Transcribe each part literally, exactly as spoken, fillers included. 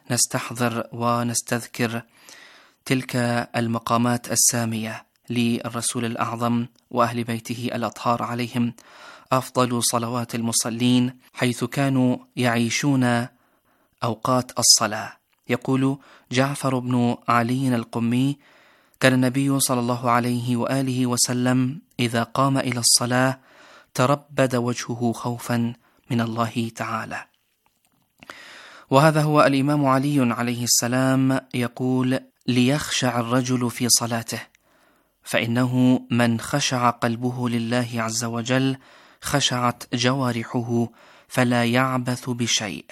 نستحضر ونستذكر تلك المقامات السامية للرسول الأعظم وأهل بيته الأطهار عليهم أفضل صلوات المصلين، حيث كانوا يعيشون أوقات الصلاة. يقول جعفر بن علي القمي: كان النبي صلى الله عليه وآله وسلم إذا قام إلى الصلاة تربد وجهه خوفا من الله تعالى. وهذا هو الإمام علي عليه السلام يقول: ليخشع الرجل في صلاته، فإنه من خشع قلبه لله عز وجل خشعت جوارحه فلا يعبث بشيء.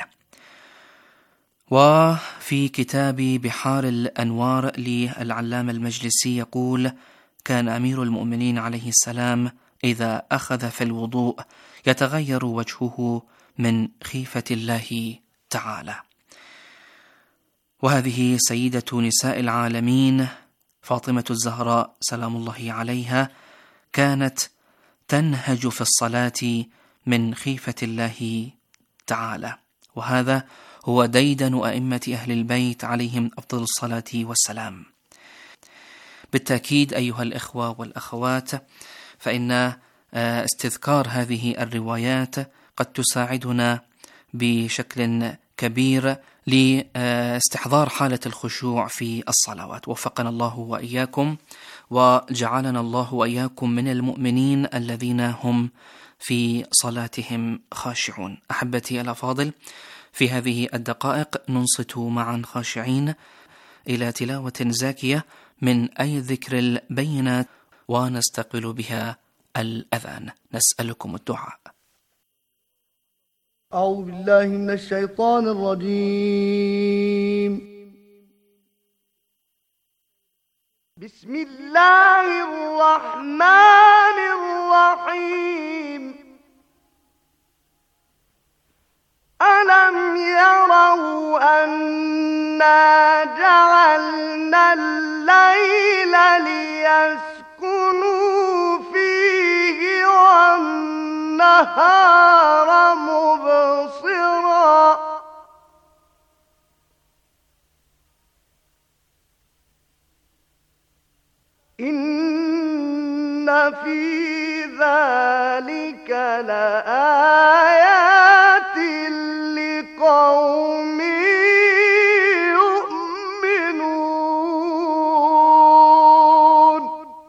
وفي كتاب بحار الأنوار للعلامة المجلسي يقول: كان أمير المؤمنين عليه السلام إذا أخذ في الوضوء يتغير وجهه من خيفة الله تعالى. وهذه سيدة نساء العالمين فاطمة الزهراء سلام الله عليها كانت تنهج في الصلاة من خيفة الله تعالى، وهذا هو ديدن أئمة أهل البيت عليهم أفضل الصلاة والسلام. بالتأكيد أيها الإخوة والأخوات، فإن استذكار هذه الروايات قد تساعدنا بشكل كبير لاستحضار حالة الخشوع في الصلوات. وفقنا الله وإياكم، وجعلنا الله وإياكم من المؤمنين الذين هم في صلاتهم خاشعون. أحبتي الأفاضل، في هذه الدقائق ننصت معا خاشعين إلى تلاوة زاكية من أي ذكر البينات ونستقبل بها الأذان. نسألكم الدعاء. أعوذ بالله من الشيطان الرجيم. بسم الله الرحمن الرحيم. ألم يروا أنا جعلنا الليل ليسكنوا فيه والنهار مبصرا إن في ذلك لآيات لقوم يؤمنون.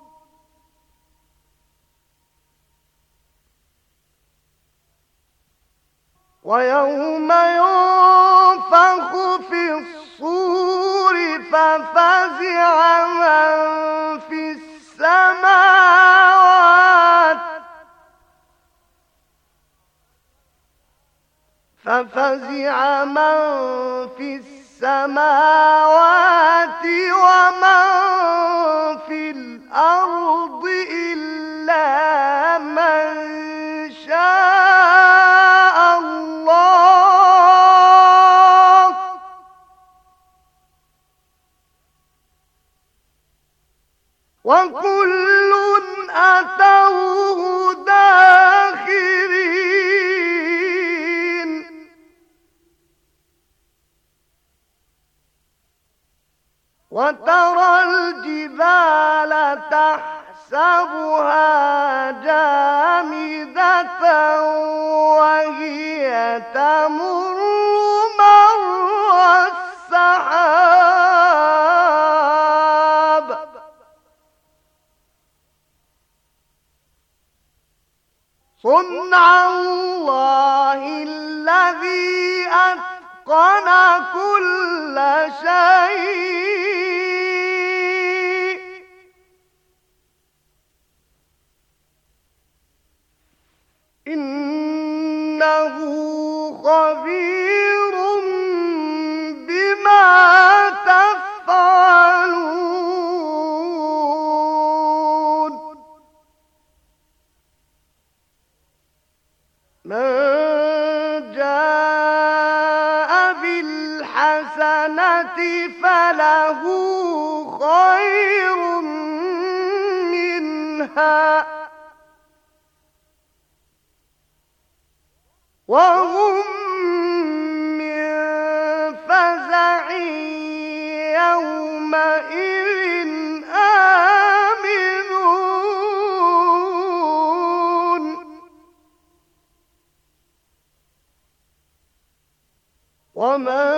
ويوم ينفخ في الصور ففزع من في السماوات ففزع من في السماوات ومن في الأرض إلا من شاء الله وكل أتوه داخرين. وترى الجبال تحسبها جامدة وهي تمر مر السحاب صنع الله الذي أتقن كل شيء إنه خبير بما تفعلون. من جاء بالحسنة فله خير منها وهم من فزع ومن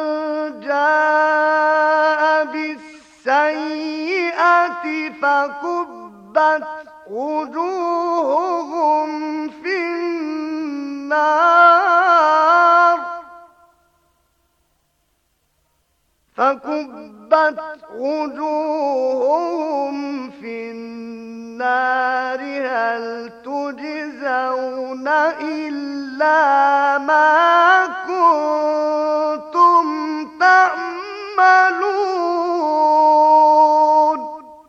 جاء بالسيئة فكبت وجوههم في النار فكبت وجوههم في النار هل تجزون إلا ما كنتم تعملون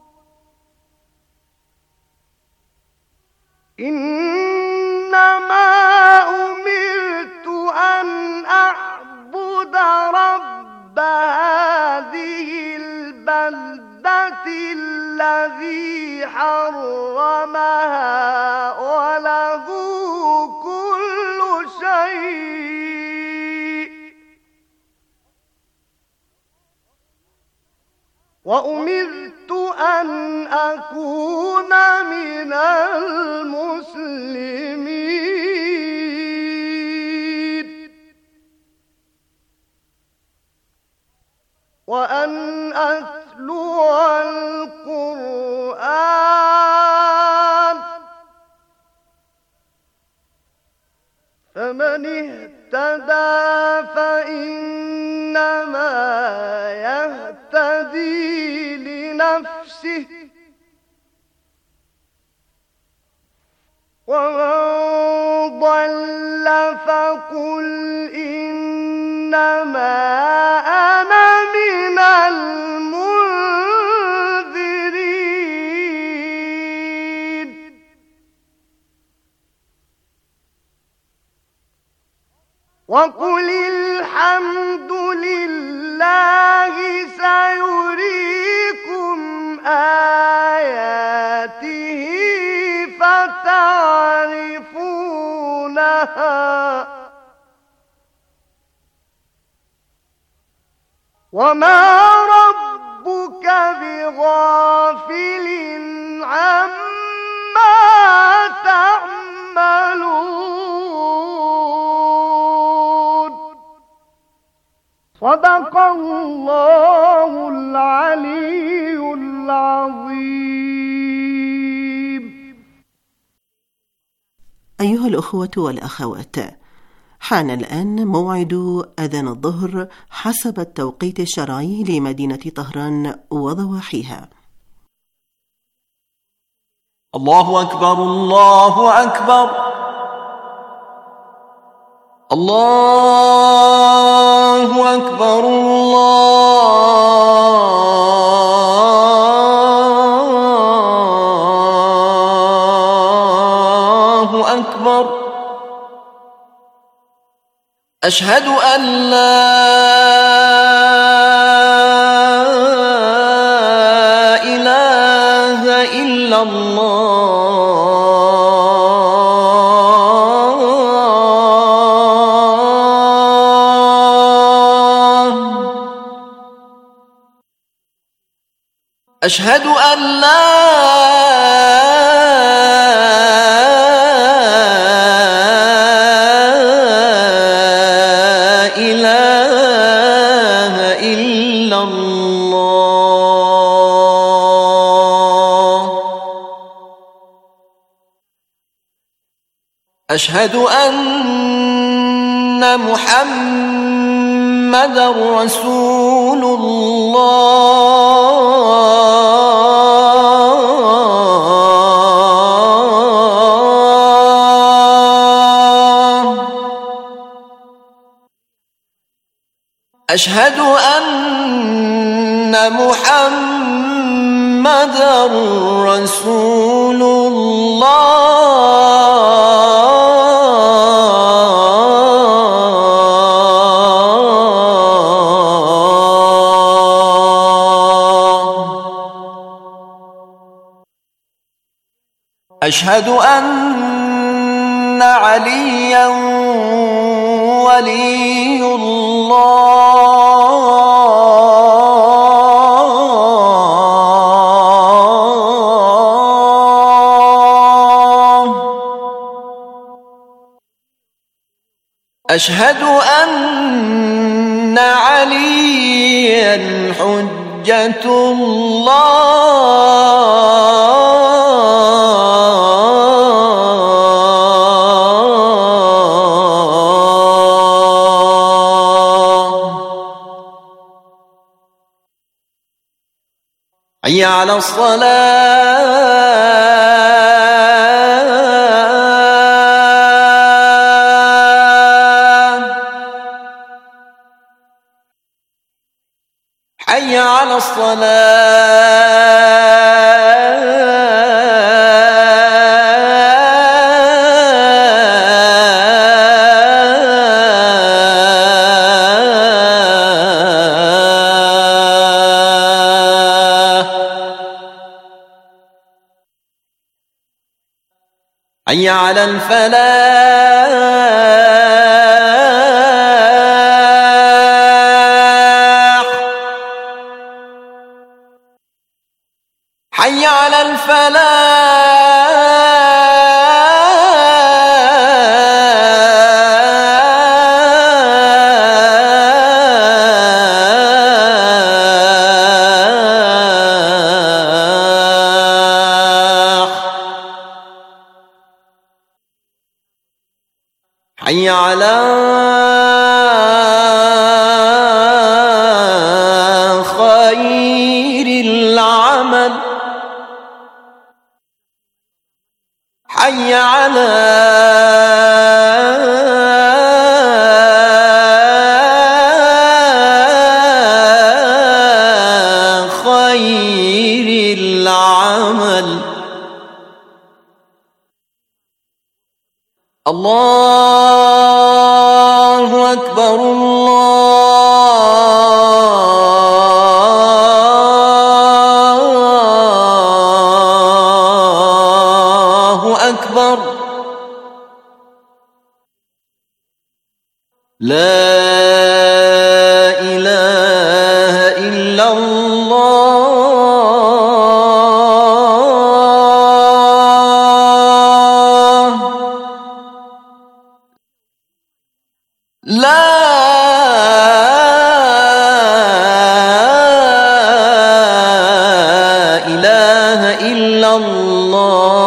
إنما أمرت أن أعبد رب هذه البلدة الذي حرمها وله كل شيء وأمرت أن أكون من المسلمين وأن أتلو القرآن فمن اهتدى فإنما يهتدي لنفسه ومن ضل فقل إنما أنا من المنذرين وقل الحمد لله سيريكم آياته فتعرفونها وما ربك بغافل عما تعملون صدق الله العلي العظيم. أيها الأخوة والأخوات، حان الآن موعد أذان الظهر حسب التوقيت الشرعي لمدينة طهران وضواحيها. الله أكبر الله أكبر الله أكبر الله أكبر أشهد أن لا إله إلا الله أشهد أن لا أشهد أن محمدًا رسول الله أشهد أن محمدًا رسول الله أشهد أن عليا ولي الله أشهد أن عليا حجة الله. حي على الصلاة. حي على الصلاة. حي على الفلاح. حي على الفلاح. حي على خير العمل. حي على خير العمل. الله أكبر الله أكبر. لا إله إلا الله. لا إله إلا الله.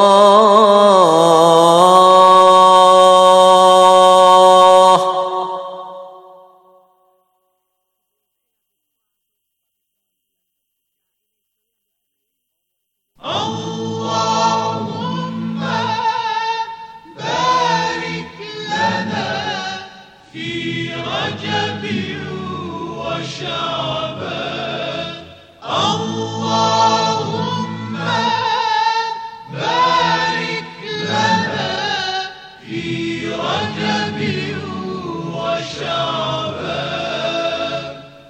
اللهم بارك لنا في رجب وشعبان. اللهم بارك لنا في رجب وشعبان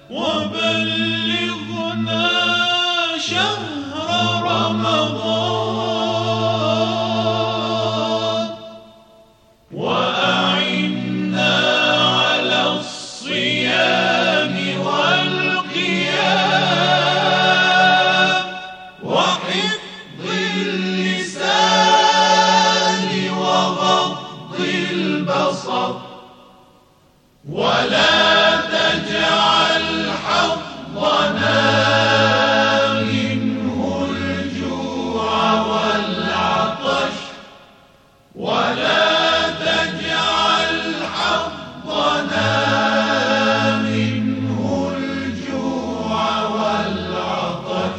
وبلغنا شهر رمضان وأعنا على الصيام والقيام وحفظ اللسان وغض البصر ولا تجعل حظنا منه الجوع والعطش ولا تجعل حظنا منه الجوع والعطش.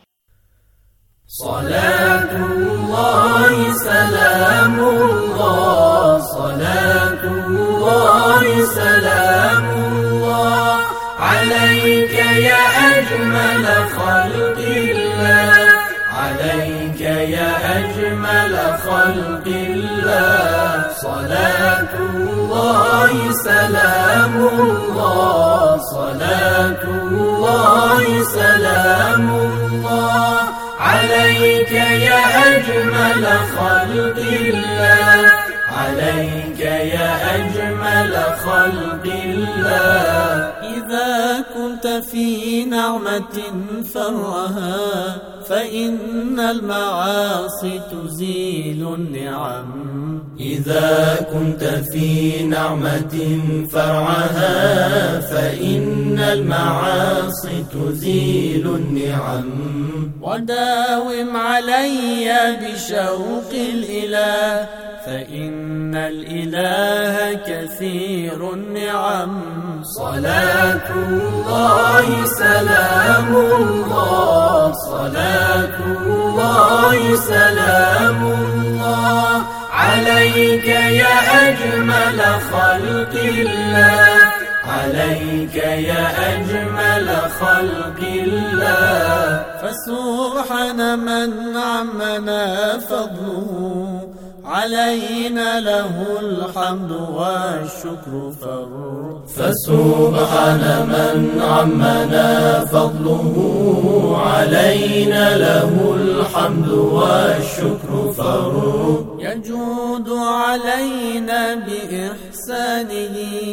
صلاة الله سلام الله. صلاة الله سلام الله عليك يا أجمل خلق الله. عليك يا أجمل خلق الله. صلاة الله سلام الله. صلاة الله سلام الله عليك يا أجمل خلق الله. عليك يا أجمل خلق الله. إذا كنت في نعمة فرها فإن المعاصي تزيل النعم. إذا كنت في نعمة فرعها فإن المعاصي تزيل النعم. وداوم علي بشوق الإله فإن الإله كثير النعم. صلاة الله سلام الله صلاة الله سلام الله عليك يا أجمل خلق الله عليك يا أجمل خلق الله. فسبحان من عمنا فضله علينا له الحمد والشكر فر. فسبحان من عمنا فضله علينا له الحمد والشكر فر. يجود علينا بإحسانه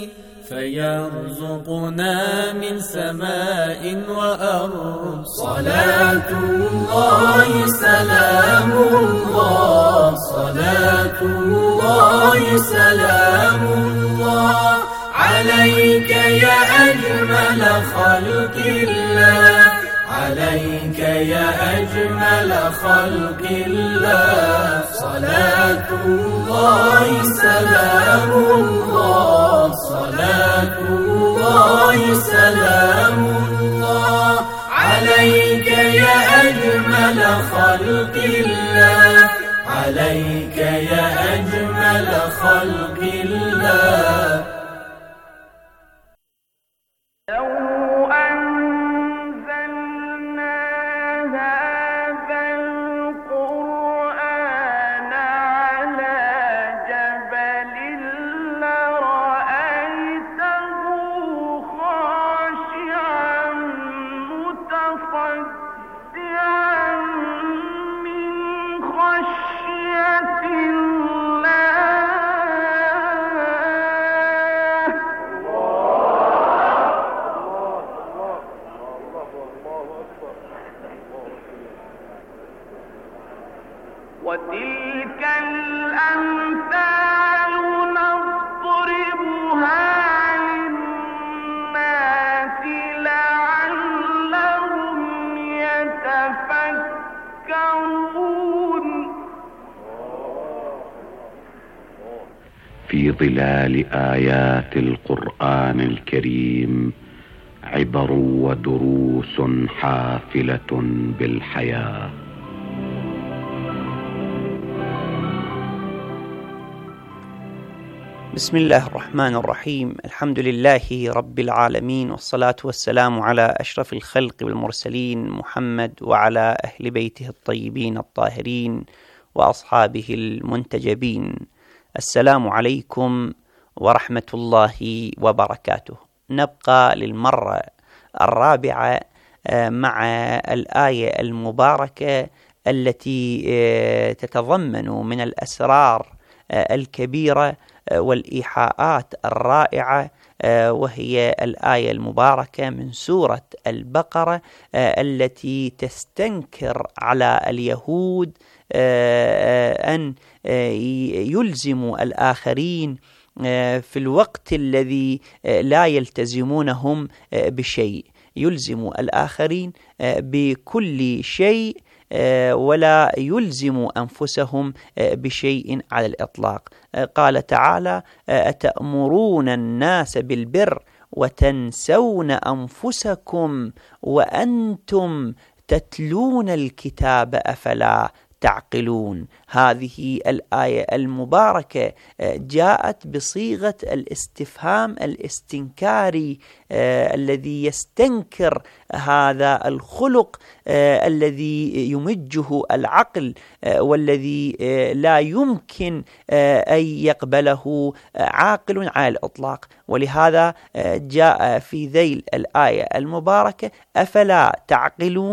فيرزقنا من سماء وأرض. صلاة الله سلام الله صلاة الله سلام الله عليك يا أجمل خلق الله عليك يا أجمل خلق الله. صلاة الله سلام الله صلاة الله سلام الله عليك يا أجمل خلق الله عليك يا أجمل خلق الله. وتلك الأمثال نضربها للناس لعلهم يتفكرون. في ظلال آيات القرآن الكريم عبر ودروس حافلة بالحياة. بسم الله الرحمن الرحيم. الحمد لله رب العالمين، والصلاة والسلام على أشرف الخلق والمرسلين محمد وعلى أهل بيته الطيبين الطاهرين وأصحابه المنتجبين. السلام عليكم ورحمة الله وبركاته. نبقى للمرة الرابعة مع الآية المباركة التي تتضمن من الأسرار الكبيرة والإيحاءات الرائعة، وهي الآية المباركة من سورة البقرة التي تستنكر على اليهود أن يلزموا الآخرين في الوقت الذي لا يلتزمونهم بشيء، يلزم الآخرين بكل شيء ولا يلزم أنفسهم بشيء على الإطلاق. قال تعالى: أتأمرون الناس بالبر وتنسون أنفسكم وأنتم تتلون الكتاب أفلا تعقلون. هذه الآية المباركة جاءت بصيغة الاستفهام الاستنكاري آه الذي يستنكر هذا الخلق آه الذي يمجه العقل آه والذي آه لا يمكن آه أن يقبله آه عاقل على الإطلاق. ولهذا آه جاء في ذيل الآية المباركة: أفلا تعقلون،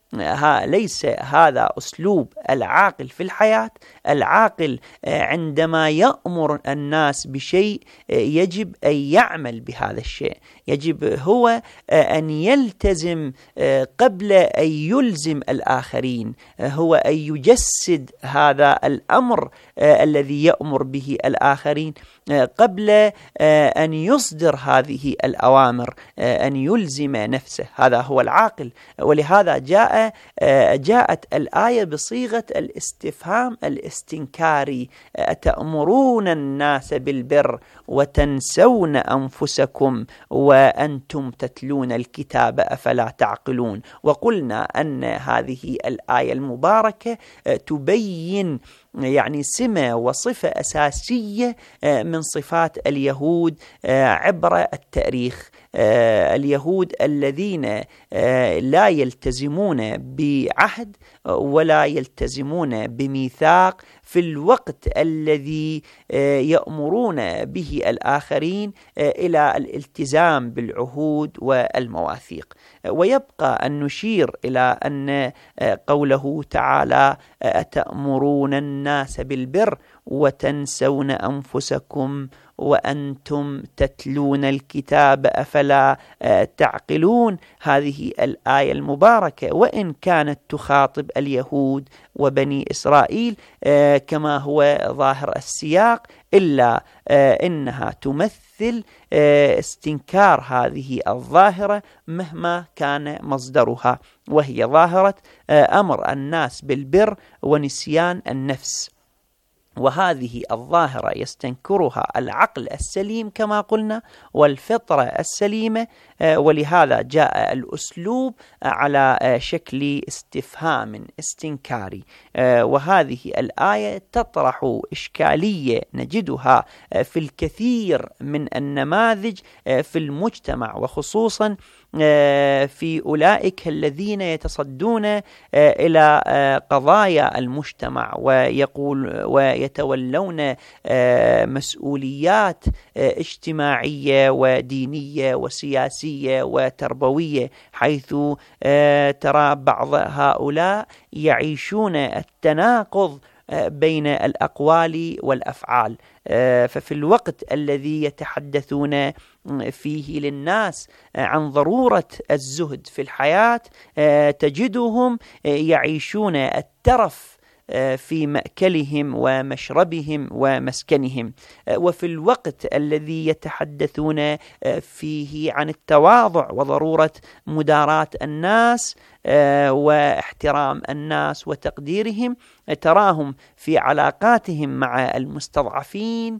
ليس هذا أسلوب العاقل في الحياة. العاقل عندما يأمر الناس بشيء يجب أن يعمل بهذا الشيء، يجب هو أن يلتزم قبل أن يلزم الآخرين، هو أن يجسد هذا الأمر الذي يأمر به الآخرين قبل أن يصدر هذه الأوامر، أن يلزم نفسه. هذا هو العاقل. ولهذا جاء جاءت الآية بصيغة الاستفهام الاستنكاري: أتأمرون الناس بالبر وتنسون أنفسكم وأنتم تتلون الكتاب أفلا تعقلون. وقلنا أن هذه الآية المباركة تبين يعني سمة وصفة أساسية من صفات اليهود عبر التاريخ. اليهود الذين لا يلتزمون بعهد ولا يلتزمون بميثاق في الوقت الذي يأمرون به الآخرين إلى الالتزام بالعهود والمواثيق. ويبقى أن نشير إلى أن قوله تعالى: أتأمرون الناس بالبر وتنسون أنفسكم وأنتم تتلون الكتاب أفلا تعقلون. هذه الآية المباركة وإن كانت تخاطب اليهود وبني إسرائيل كما هو ظاهر السياق، إلا إنها تمثل استنكار هذه الظاهرة مهما كان مصدرها، وهي ظاهرة أمر الناس بالبر ونسيان النفس. وهذه الظاهرة يستنكرها العقل السليم كما قلنا والفطرة السليمة، ولهذا جاء الأسلوب على شكل استفهام استنكاري. وهذه الآية تطرح إشكالية نجدها في الكثير من النماذج في المجتمع، وخصوصا في أولئك الذين يتصدون إلى قضايا المجتمع ويقول ويتولون مسؤوليات اجتماعية ودينية وسياسية وتربوية، حيث ترى بعض هؤلاء يعيشون التناقض بين الأقوال والأفعال. ففي الوقت الذي يتحدثون فيه للناس عن ضرورة الزهد في الحياة تجدهم يعيشون الترف في مأكلهم ومشربهم ومسكنهم، وفي الوقت الذي يتحدثون فيه عن التواضع وضرورة مداراة الناس واحترام الناس وتقديرهم تراهم في علاقاتهم مع المستضعفين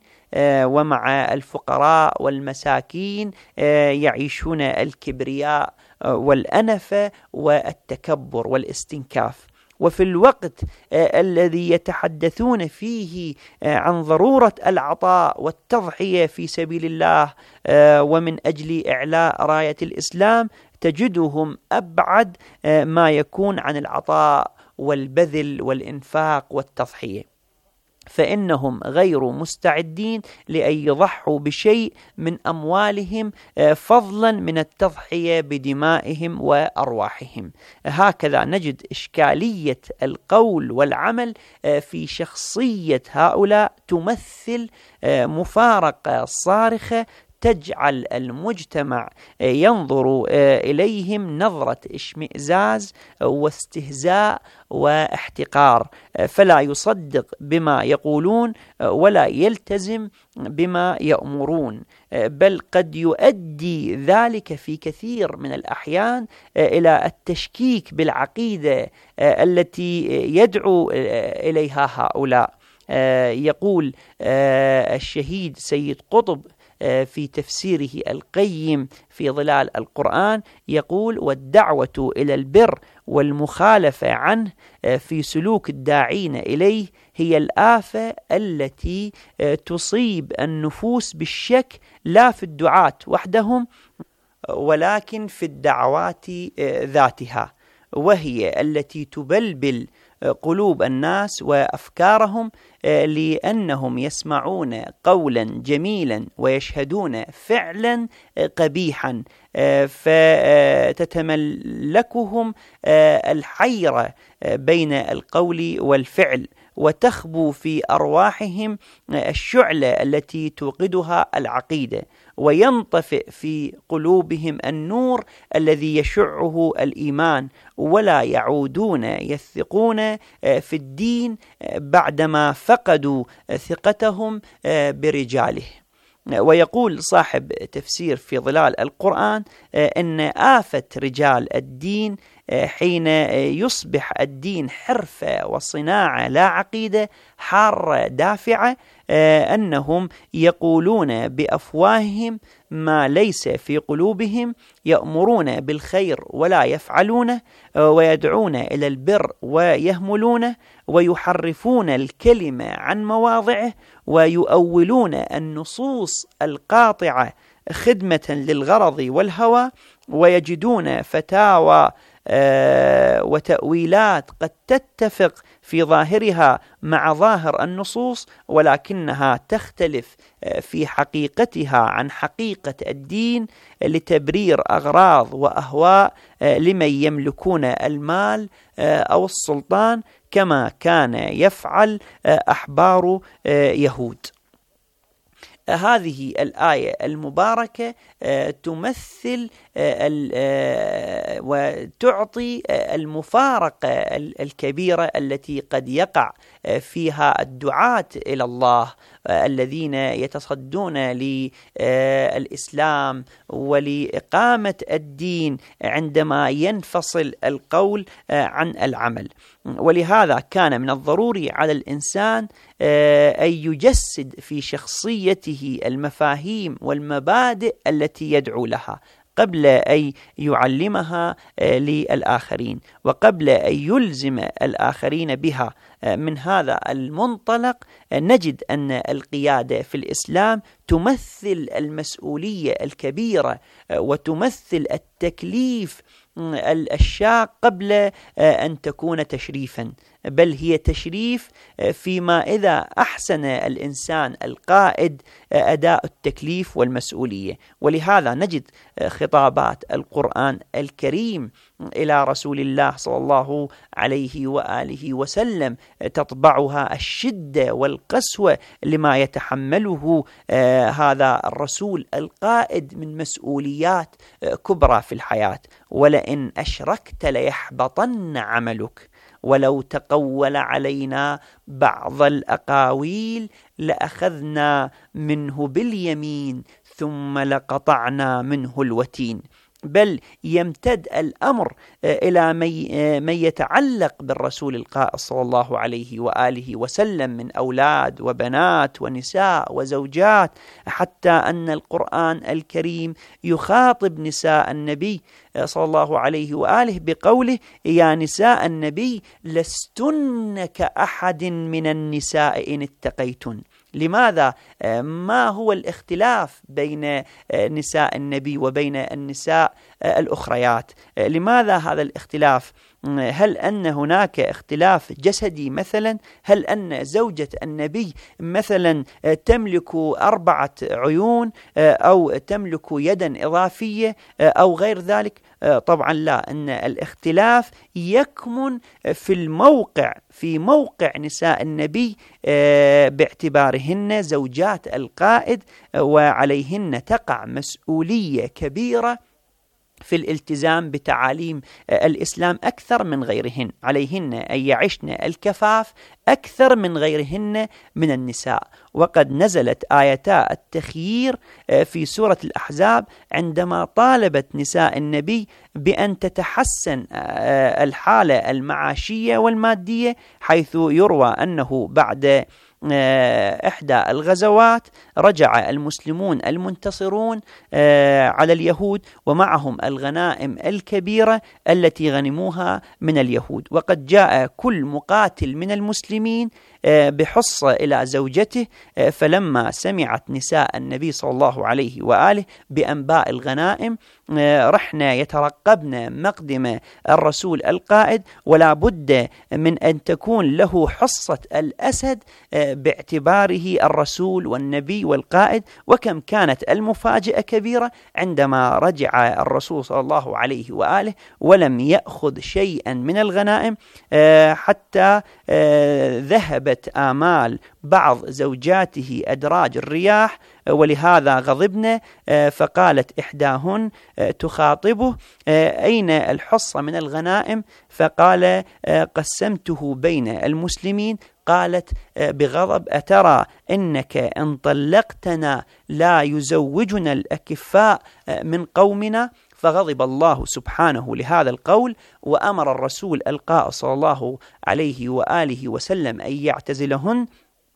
ومع الفقراء والمساكين يعيشون الكبرياء والأنفة والتكبر والاستنكاف. وفي الوقت الذي يتحدثون فيه عن ضرورة العطاء والتضحية في سبيل الله ومن أجل إعلاء راية الإسلام تجدهم أبعد ما يكون عن العطاء والبذل والإنفاق والتضحية، فإنهم غير مستعدين لأن يضحوا بشيء من أموالهم فضلا من التضحية بدمائهم وأرواحهم. هكذا نجد إشكالية القول والعمل في شخصية هؤلاء تمثل مفارقة صارخة تجعل المجتمع ينظر إليهم نظرة اشمئزاز واستهزاء واحتقار، فلا يصدق بما يقولون ولا يلتزم بما يأمرون، بل قد يؤدي ذلك في كثير من الأحيان إلى التشكيك بالعقيدة التي يدعو إليها هؤلاء. يقول الشهيد سيد قطب في تفسيره القيم في ظلال القرآن، يقول: والدعوة إلى البر والمخالفة عنه في سلوك الداعين إليه هي الآفة التي تصيب النفوس بالشك لا في الدعاة وحدهم ولكن في الدعوات ذاتها، وهي التي تبلبل قلوب الناس وأفكارهم، لأنهم يسمعون قولا جميلا ويشهدون فعلا قبيحا، فتتملكهم الحيرة بين القول والفعل، وتخبو في أرواحهم الشعلة التي توقدها العقيدة، وينطفئ في قلوبهم النور الذي يشعه الإيمان، ولا يعودون يثقون في الدين بعدما فقدوا ثقتهم برجاله. ويقول صاحب تفسير في ظلال القرآن إن آفة رجال الدين حين يصبح الدين حرفة وصناعة لا عقيدة حارة دافعة، أنهم يقولون بأفواههم ما ليس في قلوبهم، يأمرون بالخير ولا يفعلونه، ويدعون إلى البر ويهملونه، ويحرفون الكلمة عن مواضعه، ويؤولون النصوص القاطعة خدمة للغرض والهوى، ويجدون فتاوى آه وتأويلات قد تتفق في ظاهرها مع ظاهر النصوص، ولكنها تختلف في حقيقتها عن حقيقة الدين لتبرير أغراض وأهواء لمن يملكون المال أو السلطان، كما كان يفعل أحبار يهود. هذه الآية المباركة تمثل وتعطي المفارقة الكبيرة التي قد يقع فيها الدعاة إلى الله الذين يتصدون للإسلام ولإقامة الدين عندما ينفصل القول عن العمل. ولهذا كان من الضروري على الإنسان أن يجسد في شخصيته المفاهيم والمبادئ التي يدعو لها قبل أن يعلمها للآخرين، وقبل أن يلزم الآخرين بها. من هذا المنطلق نجد أن القيادة في الإسلام تمثل المسؤولية الكبيرة وتمثل التكليف الشاق قبل أن تكون تشريفا، بل هي تشريف فيما إذا أحسن الإنسان القائد أداء التكليف والمسؤولية. ولهذا نجد خطابات القرآن الكريم إلى رسول الله صلى الله عليه وآله وسلم تطبعها الشدة والقسوة لما يتحمله هذا الرسول القائد من مسؤوليات كبرى في الحياة. ولئن أشركت ليحبطن عملك ولو تقول علينا بعض الأقاويل لأخذنا منه باليمين ثم لقطعنا منه الوتين. بل يمتد الأمر إلى من يتعلق بالرسول القائد صلى الله عليه وآله وسلم من أولاد وبنات ونساء وزوجات، حتى أن القرآن الكريم يخاطب نساء النبي صلى الله عليه وآله بقوله: يا نساء النبي لستن كأحد من النساء إن اتقيتن. لماذا؟ ما هو الاختلاف بين نساء النبي وبين النساء الأخريات؟ لماذا هذا الاختلاف؟ هل أن هناك اختلاف جسدي مثلا؟ هل أن زوجة النبي مثلا تملك أربعة عيون أو تملك يدا إضافية أو غير ذلك؟ طبعا لا، أن الاختلاف يكمن في الموقع في موقع نساء النبي باعتبارهن زوجات القائد، وعليهن تقع مسؤولية كبيرة في الالتزام بتعاليم الإسلام أكثر من غيرهن. عليهن أن يعشن الكفاف أكثر من غيرهن من النساء. وقد نزلت آيتا التخيير في سورة الأحزاب عندما طالبت نساء النبي بأن تتحسن الحالة المعاشية والمادية، حيث يروى أنه بعد إحدى الغزوات رجع المسلمون المنتصرون على اليهود ومعهم الغنائم الكبيرة التي غنموها من اليهود، وقد جاء كل مقاتل من المسلمين بحصة إلى زوجته، فلما سمعت نساء النبي صلى الله عليه وآله بأنباء الغنائم رحنا يترقبن مقدم الرسول القائد، ولا بد من أن تكون له حصة الأسد باعتباره الرسول والنبي والقائد. وكم كانت المفاجأة كبيرة عندما رجع الرسول صلى الله عليه وآله ولم يأخذ شيئا من الغنائم، حتى ذهبت آمال بعض زوجاته أدراج الرياح، ولهذا غضبنا. فقالت إحداهن تخاطبه: أين الحصة من الغنائم؟ فقال: قسمته بين المسلمين. قالت بغضب: أترى إنك إن طلقتنا لا يزوجنا الأكفاء من قومنا؟ فغضب الله سبحانه لهذا القول، وأمر الرسول القائد صلى الله عليه وآله وسلم أن يعتزلهن،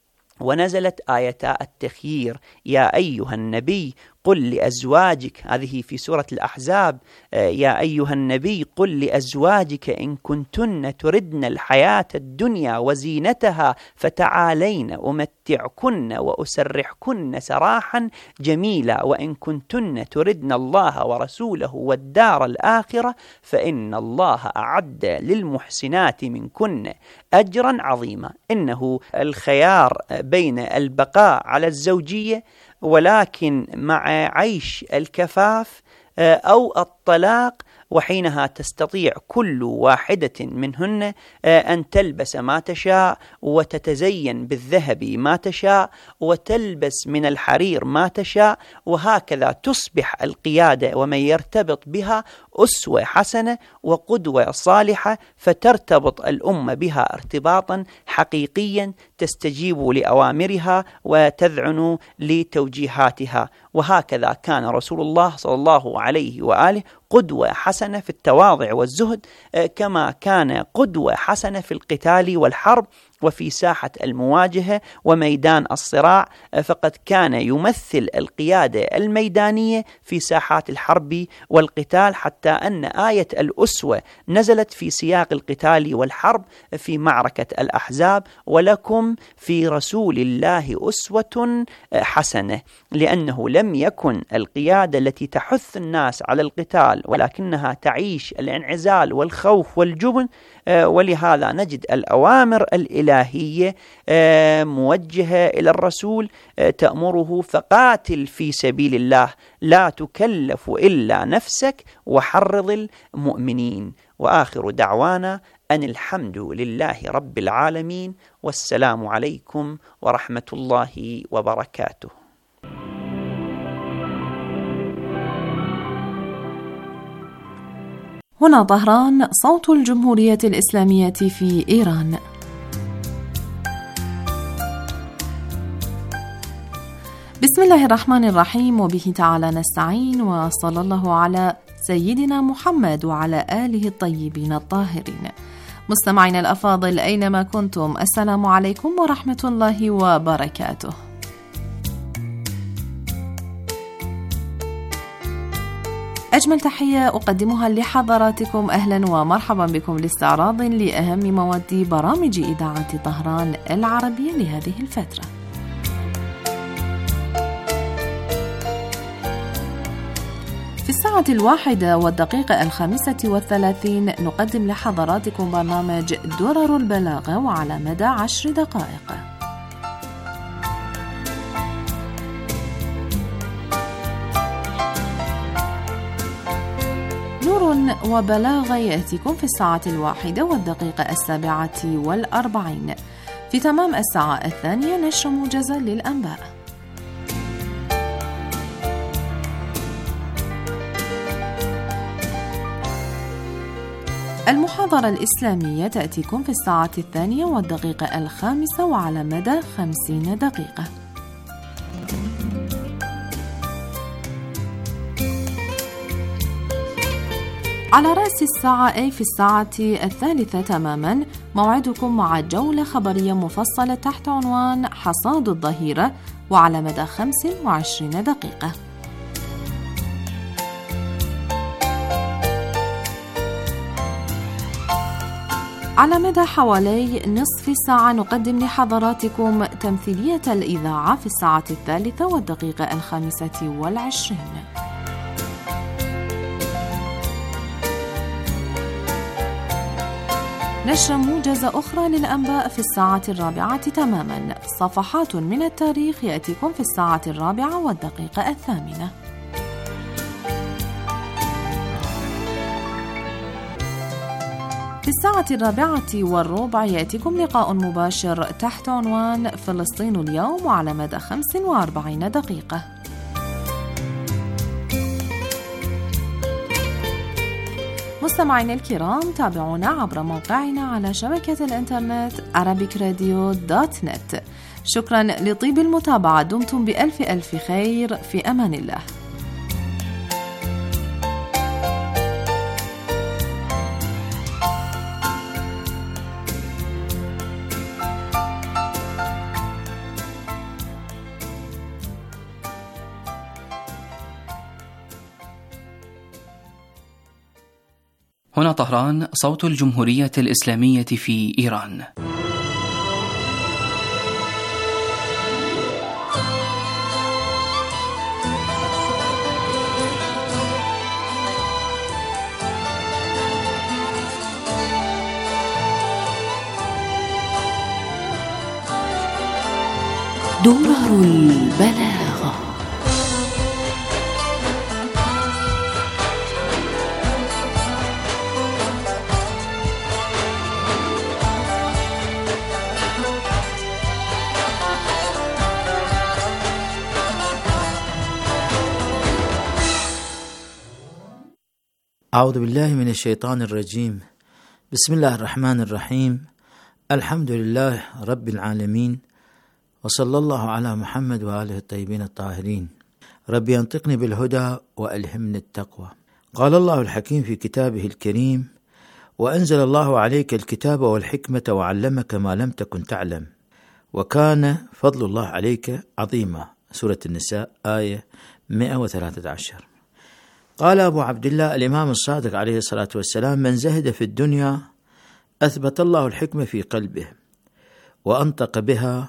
ونزلت آيتا التخيير: يا أيها النبي قل لأزواجك، هذه في سورة الأحزاب: يا أيها النبي قل لأزواجك إن كنتن تردن الحياة الدنيا وزينتها فتعالين أمتعكن وأسرحكن سراحا جميلا، وإن كنتن تردن الله ورسوله والدار الآخرة فإن الله أعد للمحسنات منكن أجرا عظيما. إنه الخيار بين البقاء على الزوجية ولكن مع عيش الكفاف أو الطلاق، وحينها تستطيع كل واحدة منهن أن تلبس ما تشاء وتتزين بالذهب ما تشاء وتلبس من الحرير ما تشاء، وهكذا تصبح القيادة ومن يرتبط بها أسوة حسنة وقدوة صالحة، فترتبط الأمة بها ارتباطا حقيقيا تستجيب لأوامرها وتذعن لتوجيهاتها. وهكذا كان رسول الله صلى الله عليه وآله قدوة حسنة في التواضع والزهد، كما كان قدوة حسنة في القتال والحرب وفي ساحة المواجهة وميدان الصراع، فقد كان يمثل القيادة الميدانية في ساحات الحرب والقتال، حتى أن آية الأسوة نزلت في سياق القتال والحرب في معركة الأحزاب: ولكم في رسول الله أسوة حسنة، لأنه لم يكن القيادة التي تحث الناس على القتال ولكنها تعيش الانعزال والخوف والجبن. ولهذا نجد الأوامر الإلهية موجهة إلى الرسول تأمره: فقاتل في سبيل الله لا تكلف إلا نفسك وحرض المؤمنين. وآخر دعوانا أن الحمد لله رب العالمين، والسلام عليكم ورحمة الله وبركاته. هنا طهران، صوت الجمهورية الإسلامية في إيران. بسم الله الرحمن الرحيم، وبه تعالى نستعين، وصلى الله على سيدنا محمد وعلى آله الطيبين الطاهرين. مستمعين الأفاضل أينما كنتم، السلام عليكم ورحمة الله وبركاته. أجمل تحية أقدمها لحضراتكم، أهلا ومرحبا بكم لاستعراض لأهم مواد برامج إذاعة طهران العربية لهذه الفترة. في الساعة الواحدة والدقيقة الخامسة والثلاثين نقدم لحضراتكم برنامج درر البلاغة وعلى مدى عشر دقائق. نور وبلاغة يأتيكم في الساعة الواحدة والدقيقة السابعة والأربعين. في تمام الساعة الثانية نشر موجزة للأنباء. المحاضرة الإسلامية تأتيكم في الساعة الثانية والدقيقة الخامسة وعلى مدى خمسين دقيقة. على رأس الساعة أي في الساعة الثالثة تماما موعدكم مع جولة خبرية مفصلة تحت عنوان حصاد الظهيرة وعلى مدى خمس وعشرين دقيقة. على مدى حوالي نصف ساعة نقدم لحضراتكم تمثيلية الإذاعة في الساعة الثالثة والدقيقة الخامسة والعشرين. نشرة موجزة أخرى للأنباء في الساعة الرابعة تماما. صفحات من التاريخ يأتيكم في الساعة الرابعة والدقيقة الثامنة. في الساعة الرابعة والربع يأتيكم لقاء مباشر تحت عنوان فلسطين اليوم وعلى مدى خمس وأربعين دقيقة. مستمعينا الكرام، تابعونا عبر موقعنا على شبكة الإنترنت arabic radio دوت نت. شكرا لطيب المتابعة، دمتم بألف ألف خير، في أمان الله. هنا طهران، صوت الجمهورية الإسلامية في إيران. درر البلاغة. أعوذ بالله من الشيطان الرجيم. بسم الله الرحمن الرحيم. الحمد لله رب العالمين، وصلى الله على محمد وآله الطيبين الطاهرين. ربي أنطقني بالهدى وألهمني التقوى. قال الله الحكيم في كتابه الكريم: وأنزل الله عليك الكتاب والحكمة وعلمك ما لم تكن تعلم وكان فضل الله عليك عظيما. سورة النساء آية مئة وثلاثة عشر. قال أبو عبد الله الإمام الصادق عليه الصلاة والسلام: من زهد في الدنيا أثبت الله الحكمة في قلبه وأنطق بها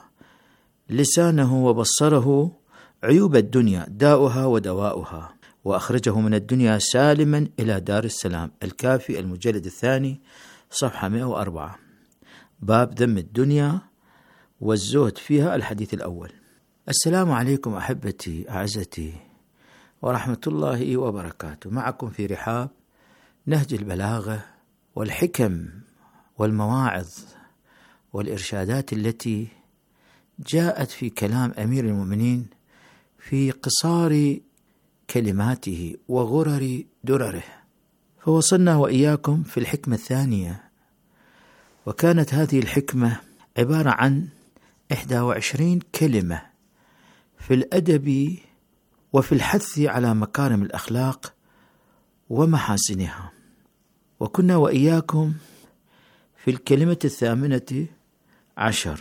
لسانه وبصره عيوب الدنيا داؤها ودواؤها، وأخرجه من الدنيا سالما إلى دار السلام. الكافي المجلد الثاني صفحة مئة وأربعة، باب ذم الدنيا والزهد فيها، الحديث الأول. السلام عليكم أحبتي أعزتي ورحمة الله وبركاته. معكم في رحاب نهج البلاغة والحكم والمواعظ والإرشادات التي جاءت في كلام أمير المؤمنين في قصار كلماته وغرر درره. فوصلنا وإياكم في الحكمة الثانية، وكانت هذه الحكمة عبارة عن إحدى وعشرين كلمة في الأدب وفي الحث على مكارم الأخلاق ومحاسنها. وكنا وإياكم في الكلمة الثامنة عشر.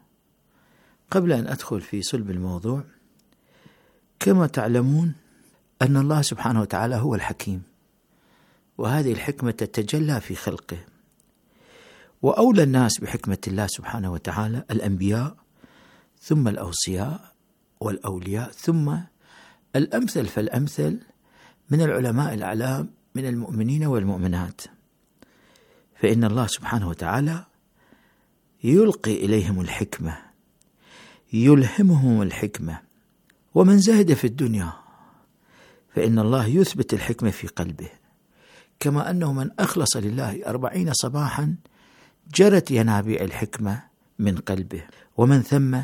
قبل أن أدخل في صلب الموضوع، كما تعلمون أن الله سبحانه وتعالى هو الحكيم، وهذه الحكمة تتجلى في خلقه. وأولى الناس بحكمة الله سبحانه وتعالى الأنبياء، ثم الأوصياء والأولياء، ثم الأمثل فالأمثل من العلماء الأعلام من المؤمنين والمؤمنات. فإن الله سبحانه وتعالى يلقي إليهم الحكمة، يلهمهم الحكمة. ومن زهد في الدنيا فإن الله يثبت الحكمة في قلبه، كما أنه من أخلص لله أربعين صباحا جرت ينابيع الحكمة من قلبه، ومن ثم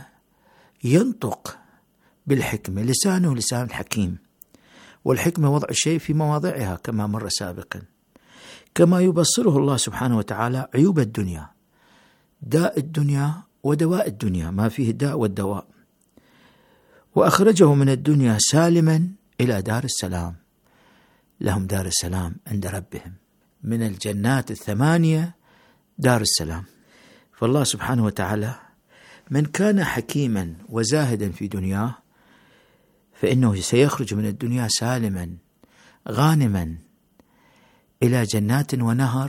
ينطق بالحكمة، لسانه لسان الحكيم. والحكمة وضع الشيء في مواضعها كما مر سابقا، كما يبصره الله سبحانه وتعالى عيوب الدنيا، داء الدنيا ودواء الدنيا، ما فيه الداء والدواء. وأخرجه من الدنيا سالما إلى دار السلام. لهم دار السلام عند ربهم، من الجنات الثمانية دار السلام. فالله سبحانه وتعالى من كان حكيما وزاهدا في دنياه فإنه سيخرج من الدنيا سالما غانما إلى جنات ونهر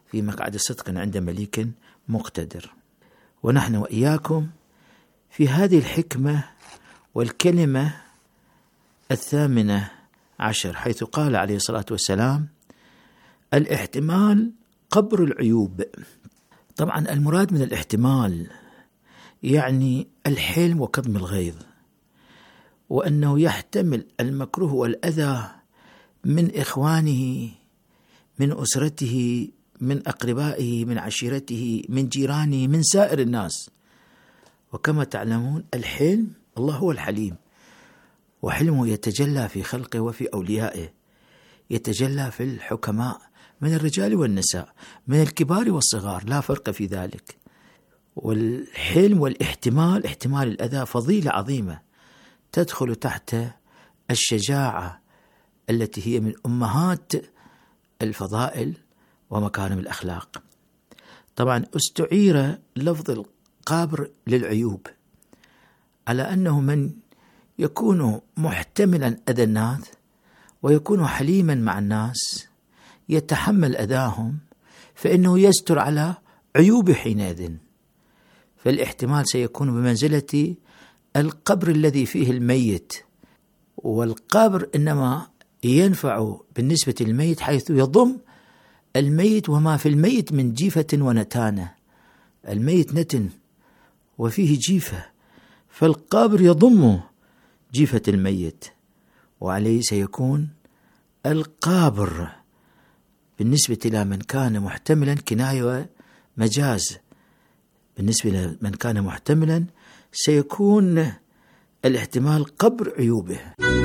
في مقعد صدق عند مليك مقتدر. ونحن وإياكم في هذه الحكمة والكلمة الثامنة عشر، حيث قال عليه الصلاة والسلام: الاحتمال قبر العيوب. طبعا المراد من الاحتمال يعني الحلم وكظم الغيظ، وأنه يحتمل المكروه والأذى من إخوانه، من أسرته، من أقربائه، من عشيرته، من جيرانه، من سائر الناس. وكما تعلمون الحلم، الله هو الحليم، وحلمه يتجلى في خلقه وفي أوليائه، يتجلى في الحكماء من الرجال والنساء، من الكبار والصغار، لا فرق في ذلك. والحلم والاحتمال، احتمال الأذى، فضيلة عظيمة تدخل تحت الشجاعة التي هي من أمهات الفضائل ومكارم الأخلاق. طبعا استعير لفظ القابر للعيوب على أنه من يكون محتملا أذى الناس ويكون حليما مع الناس يتحمل أذاهم، فإنه يستر على عيوب حينئذ. فالاحتمال سيكون بمنزلة القبر الذي فيه الميت، والقبر إنما ينفع بالنسبة للميت حيث يضم الميت وما في الميت من جيفة ونتانة. الميت نتن وفيه جيفة، فالقبر يضم جيفة الميت، وعليه سيكون القابر بالنسبة إلى من كان محتملا كناية ومجاز. بالنسبة لمن كان محتملا سيكون الاحتمال قبر عيوبه.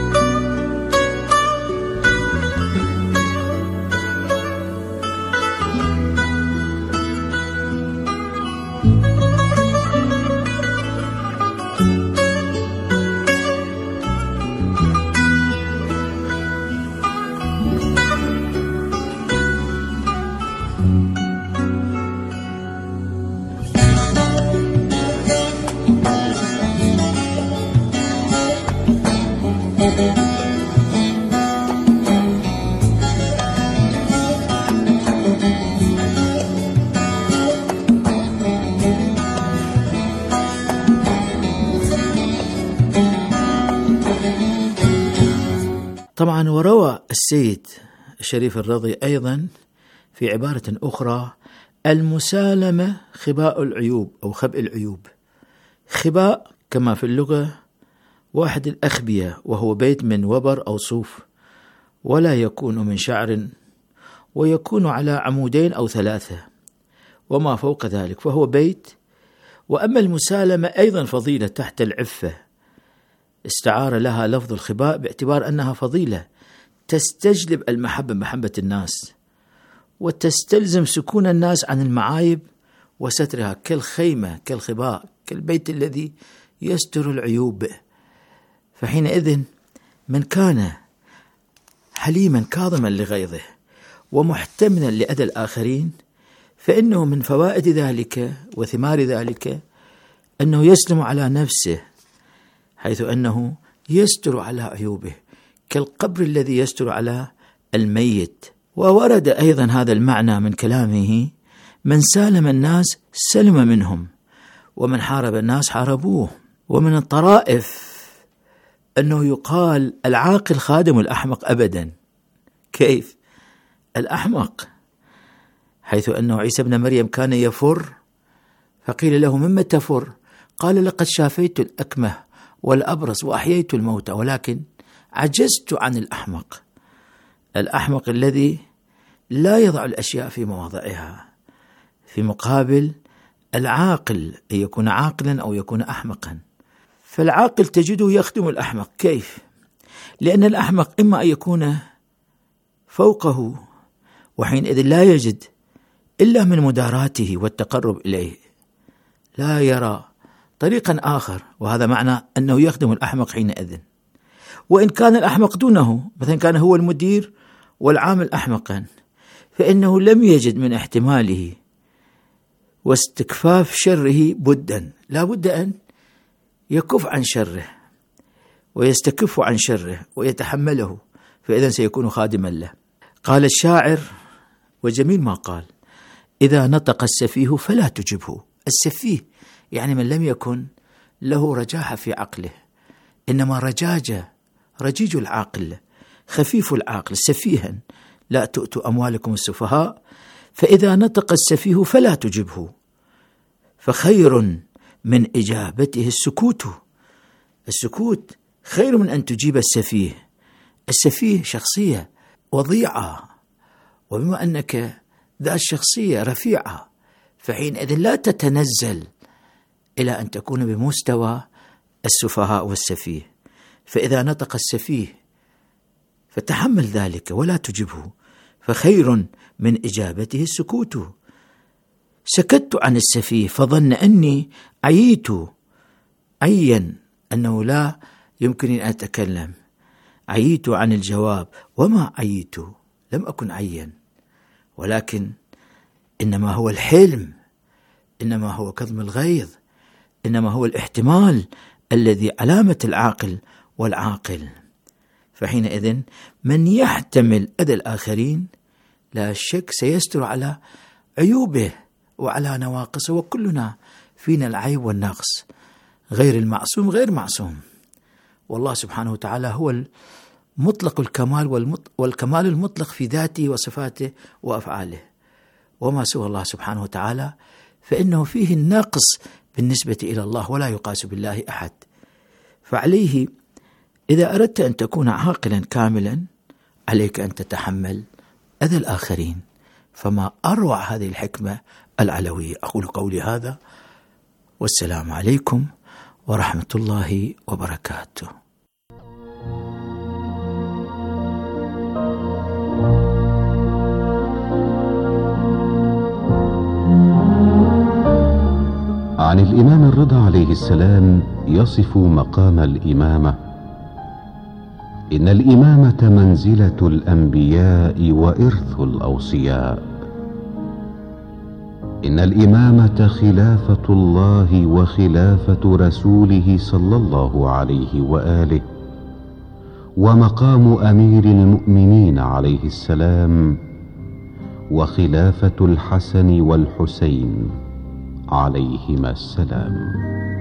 طبعا وروى السيد الشريف الرضي أيضا في عبارة أخرى: المسالمة خباء العيوب أو خبء العيوب. خباء كما في اللغة واحد الأخبية، وهو بيت من وبر أو صوف، ولا يكون من شعر، ويكون على عمودين أو ثلاثة وما فوق ذلك، فهو بيت. وأما المسالمة أيضا فضيلة تحت العفة، استعار لها لفظ الخباء باعتبار أنها فضيلة تستجلب المحبة، محبة الناس، وتستلزم سكون الناس عن المعايب وسترها، كالخيمة، كالخباء، كالبيت الذي يستر العيوب. فحينئذ من كان حليما كاظما لغيظه ومحتملا لأذى الآخرين، فإنه من فوائد ذلك وثمار ذلك أنه يسلم على نفسه، حيث أنه يستر على عيوبه، كالقبر الذي يستر على الميت. وورد أيضا هذا المعنى من كلامه: من سالم الناس سلم منهم، ومن حارب الناس حاربوه. ومن الطرائف أنه يقال العاقل خادم الأحمق أبدا. كيف؟ الأحمق، حيث أنه عيسى بن مريم كان يفر، فقيل له: مما تفر؟ قال: لقد شافيت الأكمه والأبرص وأحييت الموتى، ولكن عجزت عن الأحمق. الأحمق الذي لا يضع الأشياء في مواضعها، في مقابل العاقل أن يكون عاقلا أو يكون أحمقا. فالعاقل تجده يخدم الأحمق. كيف؟ لأن الأحمق إما أن يكون فوقه، وحينئذ لا يجد إلا من مداراته والتقرب إليه، لا يرى طريقا آخر، وهذا معنى أنه يخدم الأحمق حينئذ. وإن كان الأحمق دونه، مثلا كان هو المدير والعامل أحمقا، فإنه لم يجد من احتماله واستكفاف شره بدا، لا بد أن يكف عن شره ويستكف عن شره ويتحمله، فإذا سيكون خادما له. قال الشاعر، وجميل ما قال: إذا نطق السفيه فلا تجبه. السفيه يعني من لم يكن له رجاحة في عقله، إنما رجاجة، رجيج العقل، خفيف العقل، سفيها. لا تؤتوا أموالكم السفهاء، فإذا نطق السفيه فلا تجبه، فخير من إجابته السكوت. السكوت خير من أن تجيب السفيه. السفيه شخصية وضيعة، وبما أنك ذا الشخصية رفيعة فحينئذ لا تتنزل إلى أن تكون بمستوى السفهاء والسفيه. فإذا نطق السفيه فتحمل ذلك ولا تجبه، فخير من إجابته السكوت. سكت عن السفيه فظن أني عييت، عين أنه لا يمكن أن أتكلم، عييت عن الجواب، وما عييت، لم أكن عيا، ولكن إنما هو الحلم، إنما هو كظم الغيظ، إنما هو الاحتمال الذي علامة العاقل والعاقل. فحينئذ من يحتمل أذى الآخرين لا شك سيستر على عيوبه وعلى نواقصه، وكلنا فينا العيب والنقص، غير المعصوم غير معصوم، والله سبحانه وتعالى هو مطلق الكمال والكمال المطلق في ذاته وصفاته وأفعاله، وما سوى الله سبحانه وتعالى فإنه فيه النقص بالنسبة إلى الله، ولا يقاس بالله أحد. فعليه إذا أردت أن تكون عاقلا كاملا عليك أن تتحمل أذى الآخرين، فما أروع هذه الحكمة العلوية. أقول قولي هذا، والسلام عليكم ورحمة الله وبركاته. عن الإمام الرضا عليه السلام يصف مقام الإمامة: إن الإمامة منزلة الأنبياء وإرث الأوصياء، إن الإمامة خلافة الله وخلافة رسوله صلى الله عليه وآله، ومقام أمير المؤمنين عليه السلام، وخلافة الحسن والحسين عليهما السلام.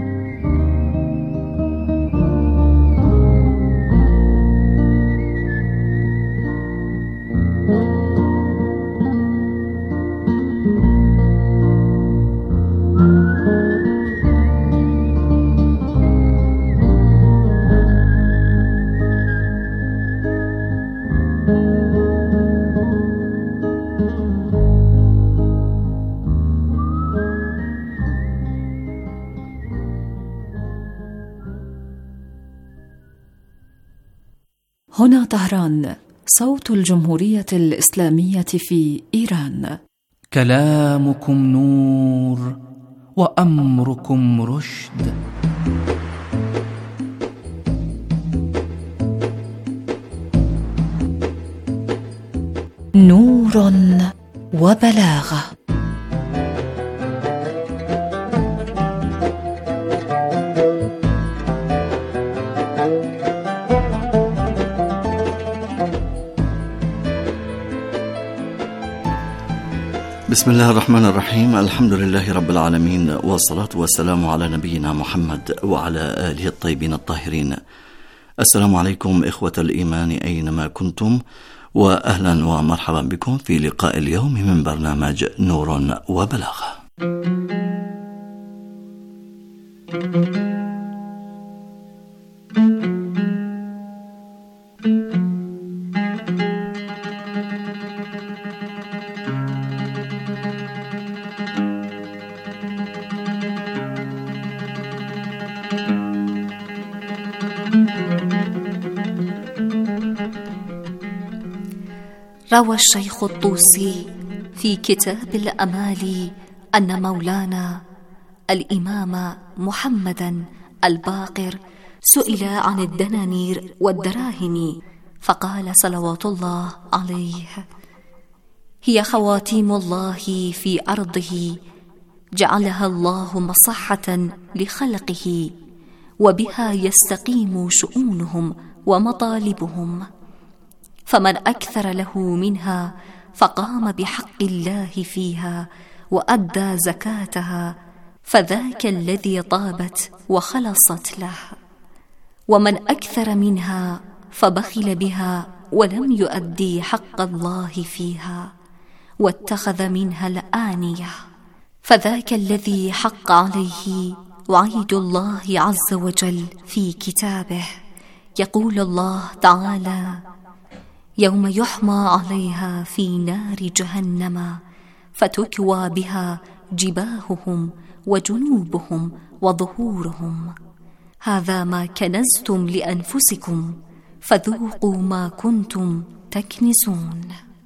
هنا طهران، صوت الجمهورية الإسلامية في إيران. كلامكم نور وأمركم رشد. نور وبلاغة. بسم الله الرحمن الرحيم. الحمد لله رب العالمين، والصلاة والسلام على نبينا محمد وعلى آله الطيبين الطاهرين. السلام عليكم إخوة الإيمان أينما كنتم، وأهلا ومرحبا بكم في لقاء اليوم من برنامج نور وبلاغة. روى الشيخ الطوسي في كتاب الأمالي أن مولانا الإمام محمدا الباقر سئل عن الدنانير والدراهم، فقال صلوات الله عليه: هي خواتيم الله في أرضه، جعلها الله مصحة لخلقه، وبها يستقيم شؤونهم ومطالبهم، فمن أكثر له منها فقام بحق الله فيها وأدى زكاتها فذاك الذي طابت وخلصت له. ومن أكثر منها فبخل بها ولم يؤدي حق الله فيها واتخذ منها الآنية فذاك الذي حق عليه وعيد الله عز وجل في كتابه. يقول الله تعالى: يوم يحمى عليها في نار جهنم فتكوى بها جباههم وجنوبهم وظهورهم، هذا ما كنزتم لأنفسكم فذوقوا ما كنتم تكنزون.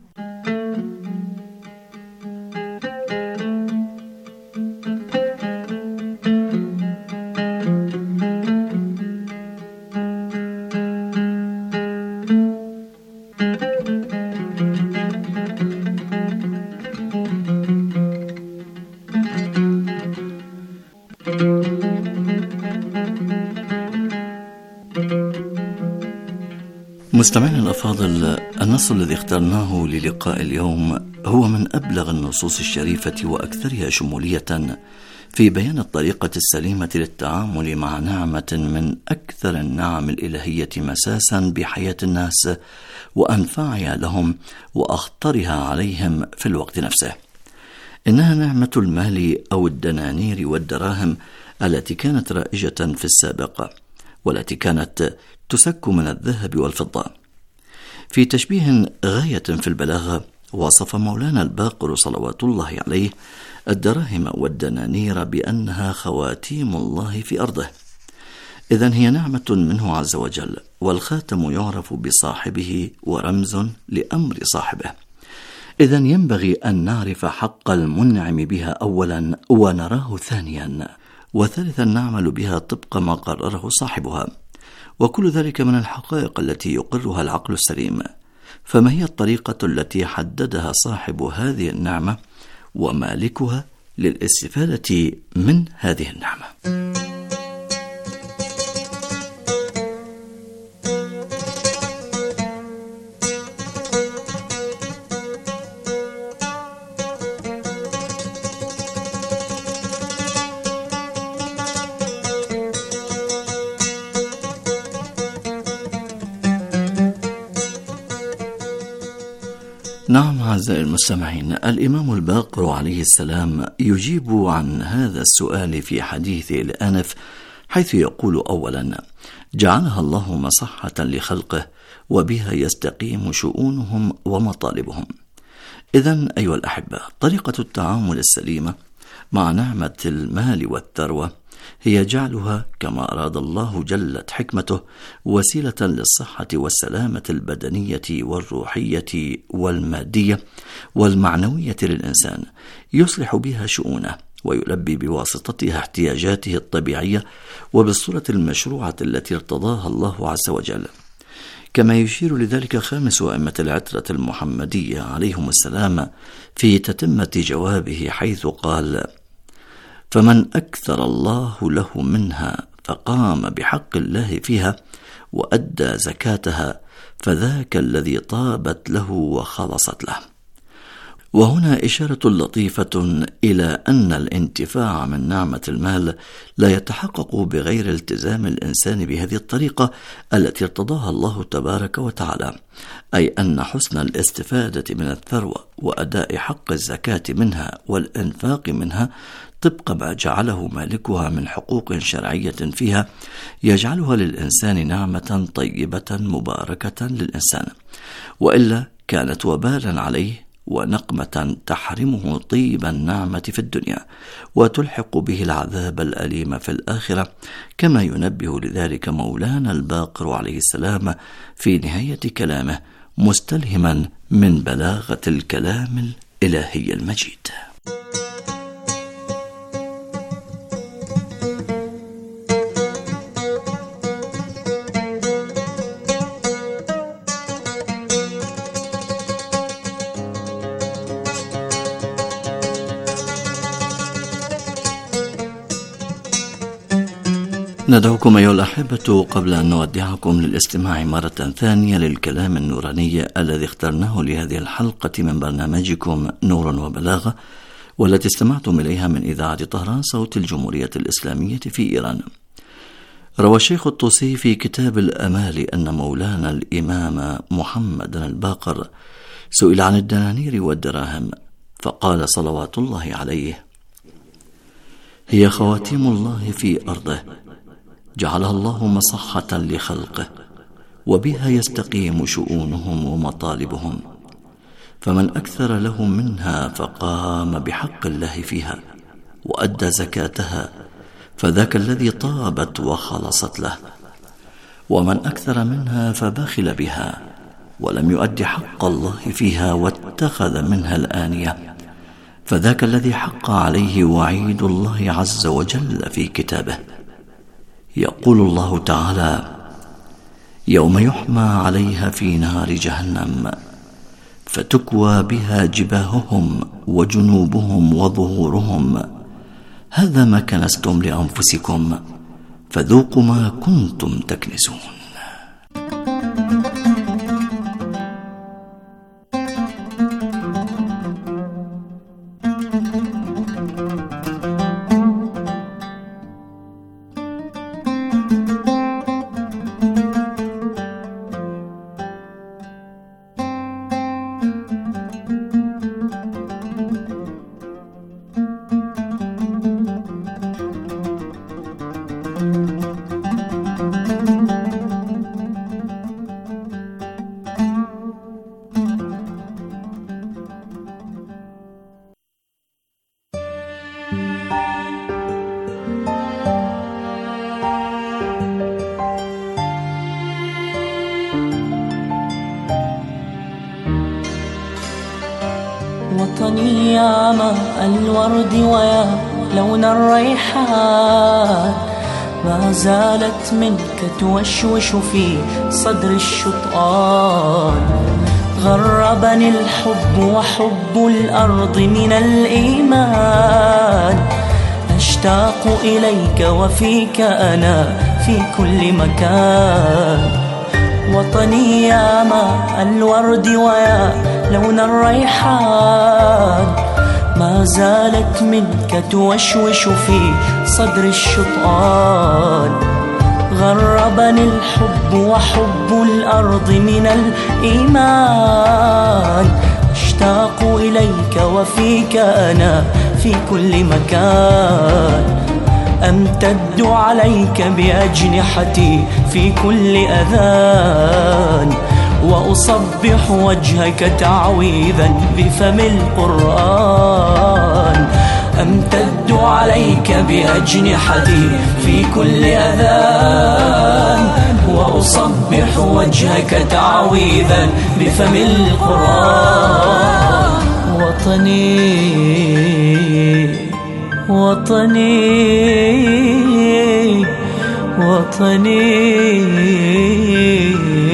مستمعينا الأفاضل، النص الذي اخترناه للقاء اليوم هو من أبلغ النصوص الشريفة وأكثرها شمولية في بيان الطريقة السليمة للتعامل مع نعمة من أكثر النعم الإلهية مساسا بحياة الناس وأنفعها لهم وأخطرها عليهم في الوقت نفسه. إنها نعمة المال أو الدنانير والدراهم التي كانت رائجة في السابق، والتي كانت تسك من الذهب والفضة. في تشبيه غاية في البلاغة وصف مولانا الباقر صلوات الله عليه الدراهم والدنانير بأنها خواتيم الله في أرضه. إذن هي نعمة منه عز وجل، والخاتم يعرف بصاحبه ورمز لأمر صاحبه. إذن ينبغي أن نعرف حق المنعم بها أولا ونراه ثانيا، وثالثا نعمل بها طبق ما قرره صاحبها، وكل ذلك من الحقائق التي يقرها العقل السليم. فما هي الطريقة التي حددها صاحب هذه النعمة ومالكها للاستفادة من هذه النعمة؟ نعم أعزائي المستمعين، الإمام الباقر عليه السلام يجيب عن هذا السؤال في حديثه الآنف، حيث يقول أولا: جعلها الله مصحة لخلقه وبها يستقيم شؤونهم ومطالبهم. إذن أيها الأحبة، طريقة التعامل السليمة مع نعمة المال والثروة هي جعلها كما أراد الله جلت حكمته وسيلة للصحة والسلامة البدنية والروحية والمادية والمعنوية للإنسان، يصلح بها شؤونه ويلبي بواسطتها احتياجاته الطبيعية وبالصورة المشروعة التي ارتضاها الله عز وجل. كما يشير لذلك خامس أئمة العترة المحمدية عليهم السلام في تتمة جوابه، حيث قال: فمن أكثر الله له منها فقام بحق الله فيها وأدى زكاتها فذاك الذي طابت له وخلصت له. وهنا إشارة لطيفة إلى أن الانتفاع من نعمة المال لا يتحقق بغير التزام الإنسان بهذه الطريقة التي ارتضاها الله تبارك وتعالى، أي أن حسن الاستفادة من الثروة وأداء حق الزكاة منها والإنفاق منها طبق ما جعله مالكها من حقوق شرعية فيها يجعلها للإنسان نعمة طيبة مباركة للإنسان، وإلا كانت وبالا عليه ونقمة تحرمه طيب النعمة في الدنيا وتلحق به العذاب الأليم في الآخرة، كما ينبه لذلك مولانا الباقر عليه السلام في نهاية كلامه، مستلهما من بلاغة الكلام الإلهي المجيد. ندعوكم أيها الأحبة قبل أن نودعكم للاستماع مرة ثانية للكلام النوراني الذي اخترناه لهذه الحلقة من برنامجكم نور وبلاغة، والتي استمعتم إليها من إذاعة طهران صوت الجمهورية الإسلامية في إيران. روى الشيخ الطوسي في كتاب الأمال أن مولانا الإمام محمد الباقر سئل عن الدنانير والدراهم فقال صلوات الله عليه: هي خواتيم الله في أرضه، جعلها الله مصحة لخلقه، وبها يستقيم شؤونهم ومطالبهم، فمن أكثر لهم منها فقام بحق الله فيها وأدى زكاتها فذاك الذي طابت وخلصت له، ومن أكثر منها فبخل بها ولم يؤد حق الله فيها واتخذ منها الآنية فذاك الذي حق عليه وعيد الله عز وجل في كتابه. يقول الله تعالى: يوم يحمى عليها في نار جهنم فتكوى بها جباههم وجنوبهم وظهورهم، هذا ما كنستم لأنفسكم فذوقوا ما كنتم تكنزون. وطني يا ماء الورد ويا لون الريحان، ما زالت منك توشوش في صدر الشطآن. غربني الحب وحب الأرض من الإيمان، أشتاق إليك وفيك أنا في كل مكان. وطني يا ماء الورد ويا لون الريحان، ما زالت منك توشوش في صدر الشطآن. غربني الحب وحب الأرض من الإيمان، أشتاق إليك وفيك أنا في كل مكان. أمتد عليك بأجنحتي في كل أذان، وأصبح وجهك تعويذا بفم القرآن. أمتد عليك بأجنحتي في كل أذان، وأصبح وجهك تعويذا بفم القرآن. وطني وطني وطني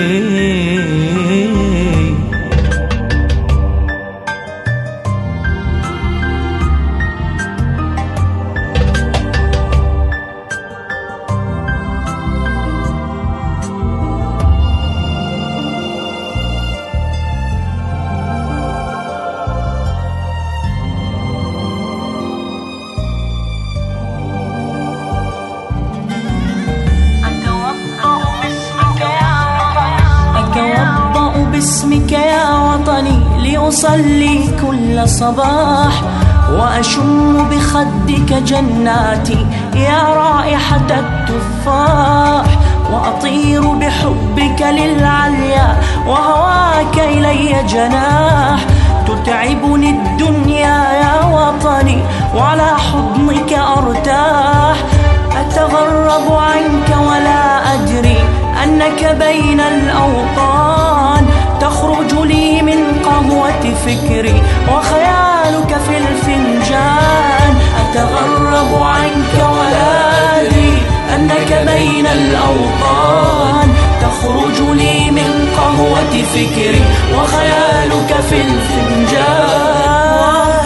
باسمك يا وطني لأصلي كل صباح، وأشم بخدك جناتي يا رائحة التفاح، وأطير بحبك للعليا وهواك إلي جناح. تتعبني الدنيا يا وطني وعلى حضنك أرتاح، أتغرب عنك ولا أدري أنك بين الأوطان. تخرج لي من قهوة فكري وخيالك في الفنجان، أتغرب عنك ولا أدري أنك بين الأوطان. تخرج لي من قهوة فكري وخيالك في الفنجان.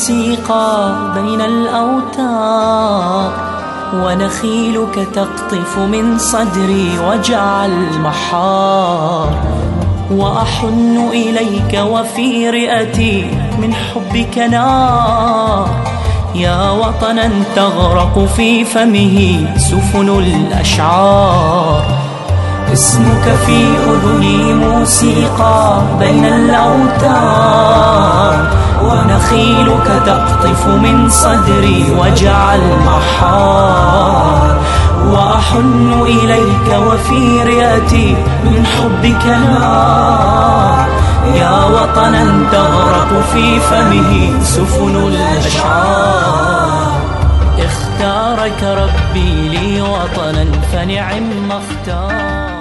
موسيقى بين الأوتار، ونخيلك تقطف من صدري وجع المحار، وأحن إليك وفي رئتي من حبك نار، يا وطنا تغرق في فمه سفن الأشعار. اسمك في أذني موسيقى بين الأوتار، ونخيلك تقطف من صدري وجع المحار، وأحن إليك وفي رئتي من حبك نار، يا وطنا تغرق في فمه سفن الأشعار. اختارك ربي لي وطنا فنعم ما اختار.